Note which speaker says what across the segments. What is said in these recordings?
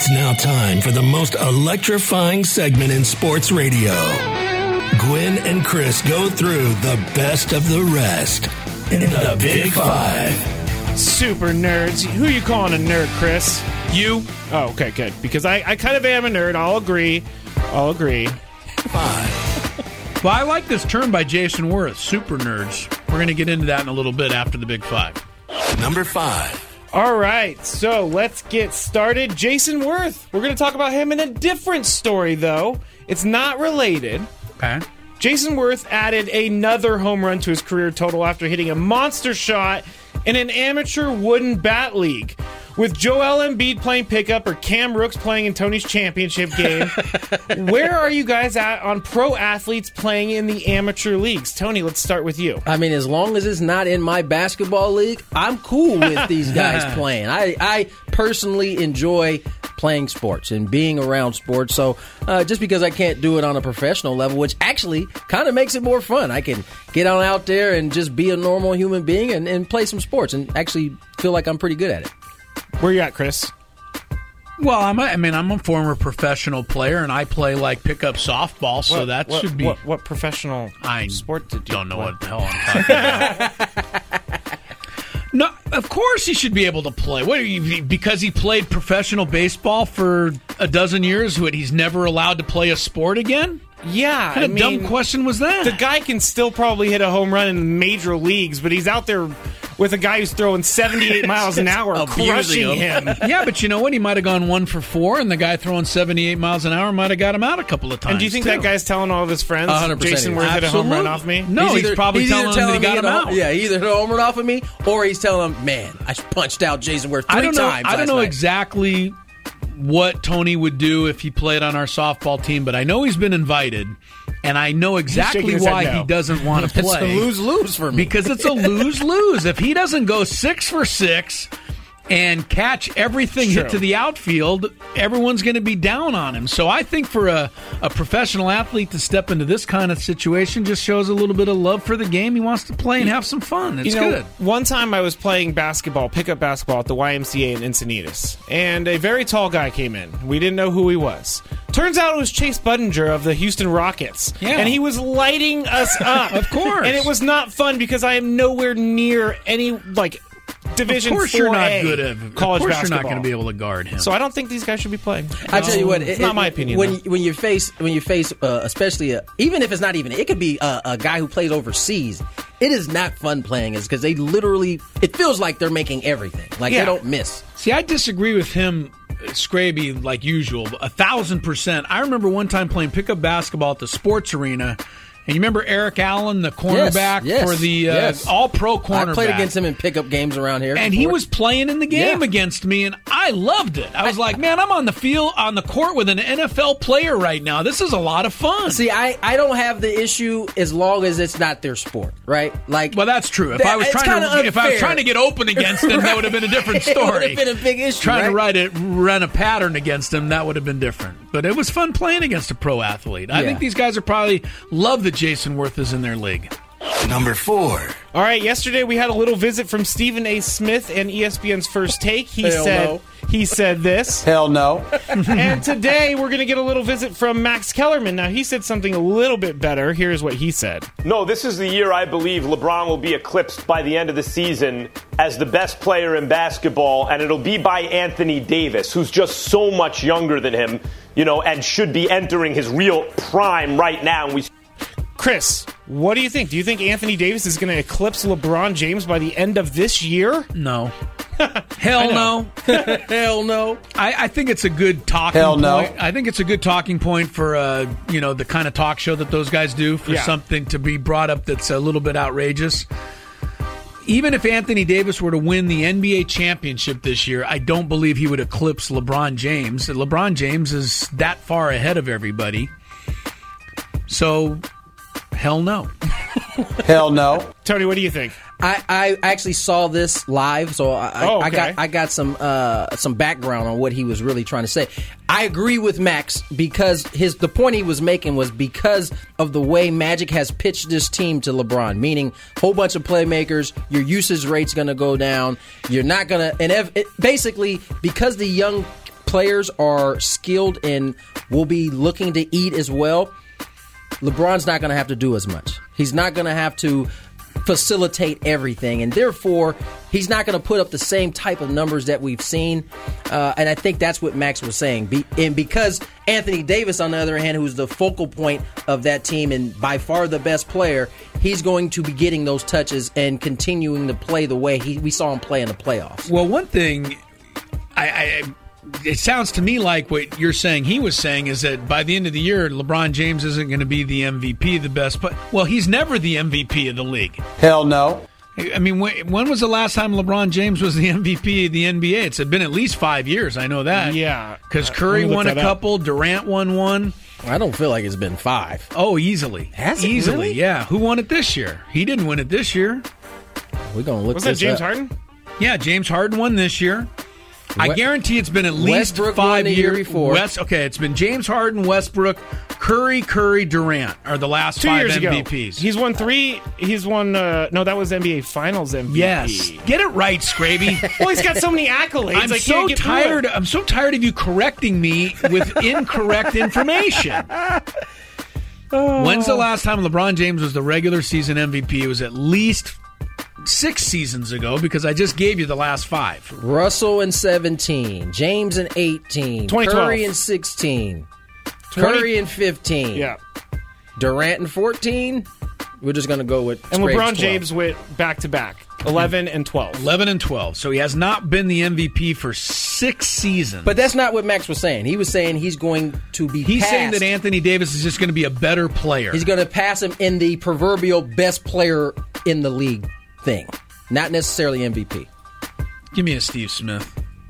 Speaker 1: It's now time for the most electrifying segment in sports radio. Gwynn and Chris go through the best of the rest in the Big Five.
Speaker 2: Super nerds. Who are you calling a nerd, Chris?
Speaker 3: You?
Speaker 2: Oh, okay, good. Because I kind of am a nerd. I'll agree.
Speaker 1: 5.
Speaker 3: Well, I like this term by Jason Worth, super nerds. We're going to get into that in a little bit after the Big Five.
Speaker 1: Number 5.
Speaker 2: All right, so let's get started. Jason Worth. We're going to talk about him in a different story, though. It's not related.
Speaker 3: Okay.
Speaker 2: Jason Worth added another home run to his career total after hitting a monster shot in an amateur wooden bat league. With Joel Embiid playing pickup or Cam Rooks playing in Tony's championship game, where are you guys at on pro athletes playing in the amateur leagues? Tony, let's start with you.
Speaker 4: I mean, as long as it's not in my basketball league, I'm cool with these guys playing. I personally enjoy playing sports and being around sports. So just because I can't do it on a professional level, which actually kind of makes it more fun, I can get on out there and just be a normal human being and play some sports and actually feel like I'm pretty good at it.
Speaker 2: Where you at, Chris?
Speaker 3: Well, I'm a former professional player, and I play like pickup softball, so should be.
Speaker 2: What professional sport did you
Speaker 3: don't know
Speaker 2: play?
Speaker 3: what the hell I'm talking about. No, of course he should be able to play. What are you, because he played professional baseball for a dozen years? He's never allowed to play a sport again?
Speaker 2: Yeah,
Speaker 3: What kind of dumb question was that?
Speaker 2: The guy can still probably hit a home run in major leagues, but he's out there with a guy who's throwing 78 miles an hour, crushing him.
Speaker 3: Yeah, but you know what? He might have gone 1 for 4, and the guy throwing 78 miles an hour might have got him out a couple of times.
Speaker 2: And do you think that guy's telling all of his friends,
Speaker 4: 100%.
Speaker 2: Jason Worth hit a home run off me?
Speaker 3: No, he's probably telling him that he got him out.
Speaker 4: Yeah, he either hit a home run off of me, or he's telling him, man, I punched out Jason Worth three times
Speaker 3: I don't know
Speaker 4: last night.
Speaker 3: exactly what Tony would do if he played on our softball team, but I know he's been invited, and I know exactly why he doesn't want to play.
Speaker 4: It's a lose-lose for me.
Speaker 3: Because it's a lose-lose. If he doesn't go 6 for 6 and catch everything hit to the outfield, everyone's going to be down on him. So I think for a professional athlete to step into this kind of situation just shows a little bit of love for the game. He wants to play and have some fun. It's good.
Speaker 2: One time I was playing basketball, pickup basketball at the YMCA in Encinitas, and a very tall guy came in. We didn't know who he was. Turns out it was Chase Budinger of the Houston Rockets.
Speaker 3: Yeah.
Speaker 2: And he was lighting us up.
Speaker 3: Of course.
Speaker 2: And it was not fun because I am nowhere near any, Division 4A
Speaker 3: of course you're not good at
Speaker 2: college
Speaker 3: Of course
Speaker 2: basketball.
Speaker 3: you're not going to be able to guard him.
Speaker 2: So I don't think these guys should be playing.
Speaker 4: I tell you what,
Speaker 2: it's not my opinion.
Speaker 4: When you face, especially even if it's not even, it could be a guy who plays overseas. It is not fun playing, is because they literally, it feels like they're making everything, they don't miss.
Speaker 3: See, I disagree with him, Scraby, like usual, 1,000%. I remember one time playing pickup basketball at the sports arena. And you remember Eric Allen, the cornerback for the all-pro cornerback?
Speaker 4: I played against him in pickup games around here.
Speaker 3: And he was playing in the game against me, and I loved it. I was like, man, I'm on the field, on the court with an NFL player right now. This is a lot of fun.
Speaker 4: See, I don't have the issue as long as it's not their sport, right?
Speaker 3: Well, that's true. If I was trying to get open against him, that would have been a different story.
Speaker 4: It would have been a big issue.
Speaker 3: Trying to run a pattern against him, that would have been different. But it was fun playing against a pro athlete. I think these guys are probably love that Jason Worth is in their league.
Speaker 1: Number 4.
Speaker 2: All right, yesterday we had a little visit from Stephen A. Smith and ESPN's First Take. He said this.
Speaker 5: Hell no.
Speaker 2: And today we're going to get a little visit from Max Kellerman. Now, he said something a little bit better. Here's what he said.
Speaker 6: No, this is the year I believe LeBron will be eclipsed by the end of the season as the best player in basketball, and it'll be by Anthony Davis, who's just so much younger than him, and should be entering his real prime right now. And
Speaker 2: Chris, what do you think? Do you think Anthony Davis is going to eclipse LeBron James by the end of this year?
Speaker 3: No. Hell no.
Speaker 4: Hell no.
Speaker 3: I think it's a good talking
Speaker 5: Hell
Speaker 3: point.
Speaker 5: no.
Speaker 3: I think it's a good talking point for the kind of talk show that those guys do, for something to be brought up that's a little bit outrageous. Even if Anthony Davis were to win the NBA championship this year, I don't believe he would eclipse LeBron James. LeBron James is that far ahead of everybody. So, hell no.
Speaker 5: Hell no.
Speaker 2: Tony, what do you think?
Speaker 4: I actually saw this live, so I got some background on what he was really trying to say. I agree with Max because the point he was making was because of the way Magic has pitched this team to LeBron, meaning whole bunch of playmakers, your usage rate's going to go down. You're not going to, basically because the young players are skilled and will be looking to eat as well, LeBron's not going to have to do as much. He's not going to have to facilitate everything, and therefore he's not going to put up the same type of numbers that we've seen. And I think that's what Max was saying. And because Anthony Davis, on the other hand, who's the focal point of that team and by far the best player, he's going to be getting those touches and continuing to play the way we saw him play in the playoffs.
Speaker 3: Well, one thing it sounds to me like what you're saying he was saying is that by the end of the year, LeBron James isn't going to be the MVP, the best. But well, he's never the MVP of the league.
Speaker 5: Hell no.
Speaker 3: I mean, when was the last time LeBron James was the MVP of the NBA? It's been at least 5 years. I know that.
Speaker 2: Yeah.
Speaker 3: Because Curry won a couple, Durant won one.
Speaker 4: I don't feel like it's been 5.
Speaker 3: Oh, easily.
Speaker 4: Has it
Speaker 3: easily,
Speaker 4: really?
Speaker 3: Yeah. Who won it this year? He didn't win it this year.
Speaker 4: We're going to look
Speaker 2: Was
Speaker 4: this
Speaker 2: that James
Speaker 4: up.
Speaker 2: Harden?
Speaker 3: Yeah, James Harden won this year. I guarantee it's been at least
Speaker 4: Westbrook
Speaker 3: 5
Speaker 4: won the year
Speaker 3: years.
Speaker 4: before.
Speaker 3: It's been James Harden, Westbrook, Curry, Durant are the last
Speaker 2: 2
Speaker 3: 5
Speaker 2: years
Speaker 3: MVPs.
Speaker 2: ago. He's won 3. He's won, no, that was NBA Finals MVP.
Speaker 3: Yes. Get it right, Scraby.
Speaker 2: Well, he's got so many accolades.
Speaker 3: I'm so tired. I'm so tired of you correcting me with incorrect information. When's the last time LeBron James was the regular season MVP? It was at least 6 seasons ago because I just gave you the last 5.
Speaker 4: Russell in 17, James in 18,
Speaker 2: 2012.
Speaker 4: Curry in 16, Curry in 15,
Speaker 2: Yeah.
Speaker 4: Durant in 14. We're just going to go with
Speaker 2: And
Speaker 4: straight
Speaker 2: LeBron
Speaker 4: 12.
Speaker 2: James went back-to-back, 11 and 12.
Speaker 3: 11 and 12. So he has not been the MVP for 6 seasons.
Speaker 4: But that's not what Max was saying. He was saying he's going to be
Speaker 3: He's
Speaker 4: passed.
Speaker 3: saying that Anthony Davis is just going to be a better player.
Speaker 4: He's going to pass him in the proverbial best player in the league thing, not necessarily MVP.
Speaker 3: Give me a Steve Smith.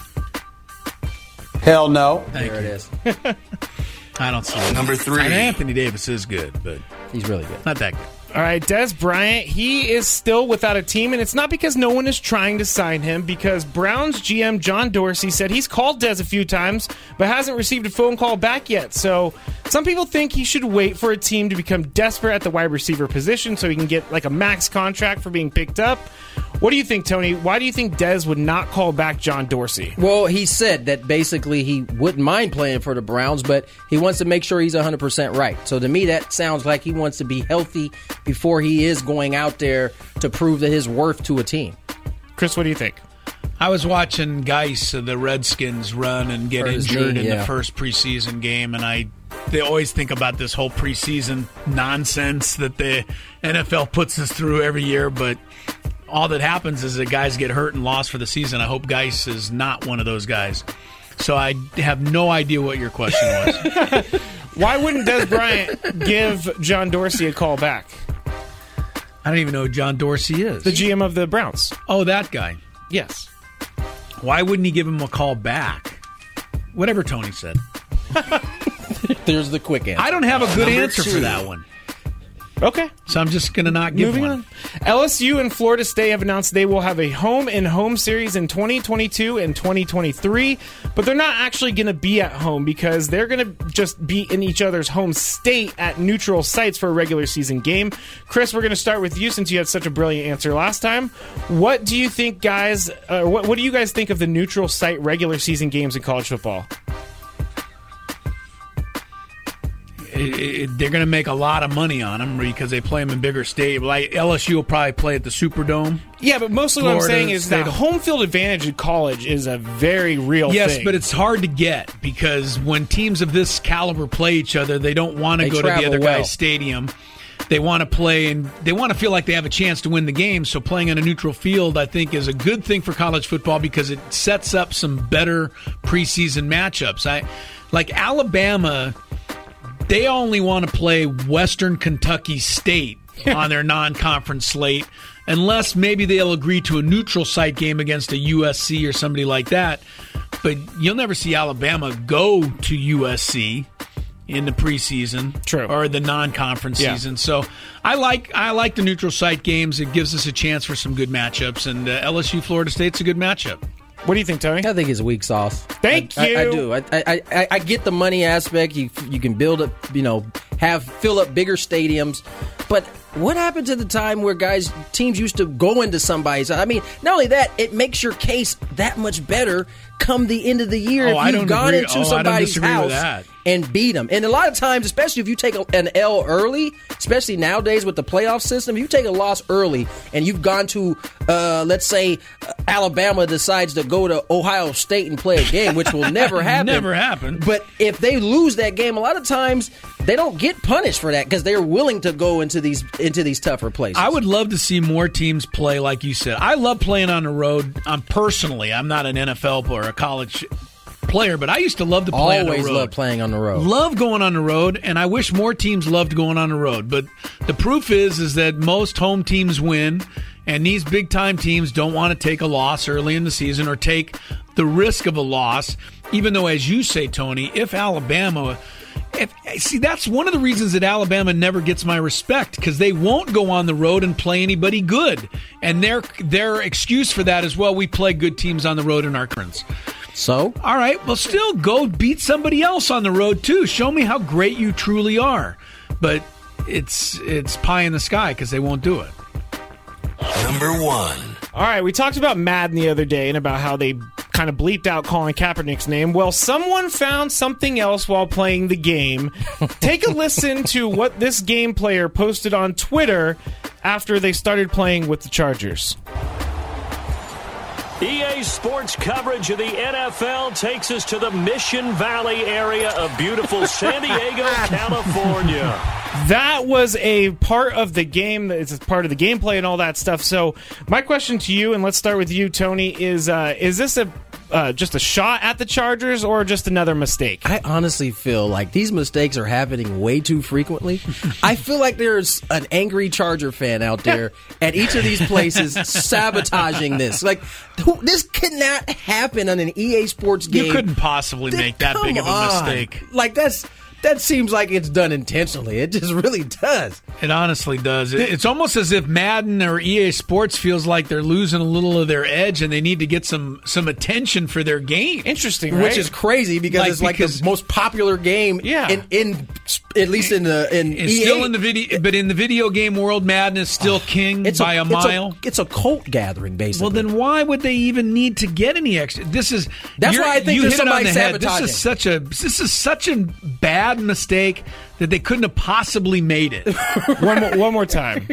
Speaker 5: Hell no.
Speaker 3: Thank
Speaker 4: There
Speaker 3: you.
Speaker 4: it is.
Speaker 3: I don't see it.
Speaker 1: Number 3.
Speaker 3: And Anthony Davis is good, but
Speaker 4: He's really good.
Speaker 3: not that good.
Speaker 2: All right, Des Bryant, he is still without a team, and it's not because no one is trying to sign him, because Browns GM John Dorsey said he's called Des a few times, but hasn't received a phone call back yet. So some people think he should wait for a team to become desperate at the wide receiver position so he can get like a max contract for being picked up. What do you think, Tony? Why do you think Des would not call back John Dorsey?
Speaker 4: Well, he said that basically he wouldn't mind playing for the Browns, but he wants to make sure he's 100% right. So to me, that sounds like he wants to be healthy before he is going out there to prove that his worth to a team.
Speaker 2: Chris, what do you think?
Speaker 3: I was watching Geis, the Redskins, run and get
Speaker 4: Hurt his
Speaker 3: injured
Speaker 4: knee,
Speaker 3: in
Speaker 4: yeah.
Speaker 3: the first preseason game, and they always think about this whole preseason nonsense that the NFL puts us through every year, but all that happens is that guys get hurt and lost for the season. I hope Geis is not one of those guys. So I have no idea what your question was.
Speaker 2: Why wouldn't Des Bryant give John Dorsey a call back?
Speaker 3: I don't even know who John Dorsey is.
Speaker 2: The GM of the Browns.
Speaker 3: Oh, that guy.
Speaker 2: Yes.
Speaker 3: Why wouldn't he give him a call back? Whatever Tony said.
Speaker 4: There's the quick answer.
Speaker 3: I don't have a good
Speaker 4: Number
Speaker 3: answer
Speaker 4: 2.
Speaker 3: for that one.
Speaker 2: Okay.
Speaker 3: So I'm just going to not give
Speaker 2: Moving
Speaker 3: one.
Speaker 2: on. LSU and Florida State have announced they will have a home series in 2022 and 2023, but they're not actually going to be at home because they're going to just be in each other's home state at neutral sites for a regular season game. Chris, we're going to start with you since you had such a brilliant answer last time. What do you think, guys? What do you guys think of the neutral site regular season games in college football?
Speaker 3: They're going to make a lot of money on them because they play them in bigger stadiums. Like LSU will probably play at the Superdome.
Speaker 2: Yeah, but mostly what I'm
Speaker 3: Florida
Speaker 2: saying is that
Speaker 3: State-
Speaker 2: home field advantage in college is a very real thing.
Speaker 3: Yes, but it's hard to get because when teams of this caliber play each other, they don't want to
Speaker 4: They
Speaker 3: go to the
Speaker 4: travel
Speaker 3: other
Speaker 4: well.
Speaker 3: guy's stadium. They want to play and they want to feel like they have a chance to win the game. So playing on a neutral field, I think, is a good thing for college football because it sets up some better preseason matchups. Like Alabama, they only want to play Western Kentucky State on their non-conference slate unless maybe they'll agree to a neutral site game against a USC or somebody like that. But you'll never see Alabama go to USC in the preseason.
Speaker 2: True.
Speaker 3: Or the non-conference
Speaker 2: Yeah.
Speaker 3: season. So I like the neutral site games. It gives us a chance for some good matchups, and LSU Florida State's a good matchup.
Speaker 2: What do you think, Tony?
Speaker 4: I think it's weak sauce.
Speaker 2: Thank you.
Speaker 4: I do. I get the money aspect. You can build up, fill up bigger stadiums. But what happened to the time where teams used to go into somebody's? I mean, not only that, it makes your case that much better come the end of the year if you've gone into somebody's house and beat them. And a lot of times, especially if you take an L early, especially nowadays with the playoff system, if you take a loss early and you've gone to, let's say, Alabama decides to go to Ohio State and play a game, which will never happen.
Speaker 3: Never happen.
Speaker 4: But if they lose that game, a lot of times they don't get punished for that because they're willing to go into these tougher places.
Speaker 3: I would love to see more teams play like you said. I love playing on the road. Personally, I'm not an NFL or a college player, but I used to love to play on the road.
Speaker 4: Always love playing on the road.
Speaker 3: Love going on the road, and I wish more teams loved going on the road. But the proof is that most home teams win, and these big-time teams don't want to take a loss early in the season or take the risk of a loss, even though, as you say, Tony, if Alabama... See, that's one of the reasons that Alabama never gets my respect, because they won't go on the road and play anybody good. And their excuse for that is, well, we play good teams on the road in our conference.
Speaker 4: So?
Speaker 3: All right, well, still go beat somebody else on the road, too. Show me how great you truly are. But it's pie in the sky because they won't do it.
Speaker 1: Number 1.
Speaker 2: All right, we talked about Madden the other day and about how they kind of bleeped out Colin Kaepernick's name. Well, someone found something else while playing the game. Take a listen to what this game player posted on Twitter after they started playing with the Chargers.
Speaker 7: EA Sports coverage of the NFL takes us to the Mission Valley area of beautiful San Diego, California.
Speaker 2: That was a part of the game. It's a part of the gameplay and all that stuff. So my question to you, and let's start with you, Tony, is this just a shot at the Chargers or just another mistake?
Speaker 4: I honestly feel like these mistakes are happening way too frequently. I feel like there's an angry Charger fan out there at each of these places sabotaging this. Like, this could not happen on an EA Sports game.
Speaker 3: You couldn't possibly make that big of a mistake.
Speaker 4: Like, that seems like it's done intentionally. It just really does.
Speaker 3: It honestly does. It's almost as if Madden or EA Sports feels like they're losing a little of their edge and they need to get some attention for their game.
Speaker 2: Interesting, right?
Speaker 4: Which is crazy because it's like the most popular game in at least in EA.
Speaker 3: Still in the video, but in the video game world, Madden is still king by a mile.
Speaker 4: It's a cult gathering, basically.
Speaker 3: Well, then why would they even need to get any extra? That's
Speaker 4: why I think there's somebody sabotaging.
Speaker 3: This is such a bad mistake that they couldn't have possibly made it.
Speaker 2: One more time.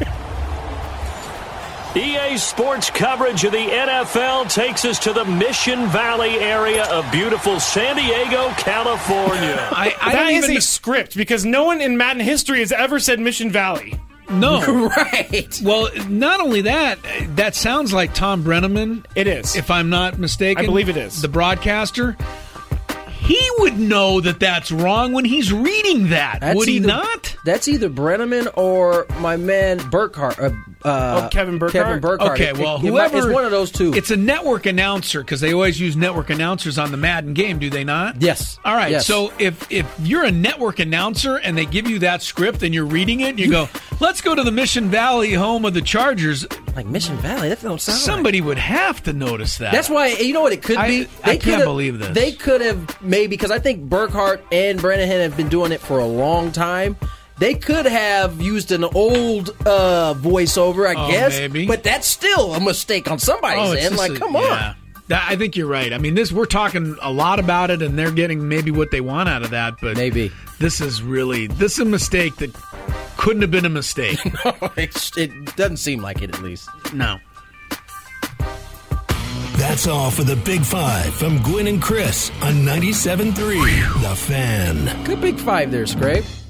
Speaker 7: EA Sports coverage of the NFL takes us to the Mission Valley area of beautiful San Diego, California.
Speaker 2: That is a script because no one in Madden history has ever said Mission Valley.
Speaker 3: No.
Speaker 4: Right.
Speaker 3: Well, not only that, that sounds like Tom Brenneman.
Speaker 2: It is.
Speaker 3: If I'm not mistaken.
Speaker 2: I believe it is.
Speaker 3: The broadcaster. He would know that that's wrong when he's reading that, would he not?
Speaker 4: That's either Brenneman or my man Burkhardt.
Speaker 2: Kevin Burkhardt?
Speaker 3: Okay, well, whoever.
Speaker 4: It's one of those two.
Speaker 3: It's a network announcer because they always use network announcers on the Madden game, do they not?
Speaker 4: Yes.
Speaker 3: All right,
Speaker 4: yes.
Speaker 3: So if you're a network announcer and they give you that script and you're reading it and you go, let's go to the Mission Valley home of the Chargers.
Speaker 4: Like Mission Valley? That don't sound
Speaker 3: Somebody would have to notice that.
Speaker 4: That's why, you know what it could be?
Speaker 3: I can't believe this.
Speaker 4: They could have maybe, because I think Burkhardt and Brennan have been doing it for a long time. They could have used an old voiceover, I guess.
Speaker 3: Maybe.
Speaker 4: But that's still a mistake on somebody's end. Like, come on.
Speaker 3: I think you're right. I mean, we're talking a lot about it, and they're getting maybe what they want out of that. But
Speaker 4: maybe
Speaker 3: this is a mistake that couldn't have been a mistake.
Speaker 4: No, it doesn't seem like it, at least.
Speaker 3: No.
Speaker 1: That's all for the Big Five from Gwynn and Chris on 97.3 The Fan.
Speaker 4: Good Big Five there, Scrape.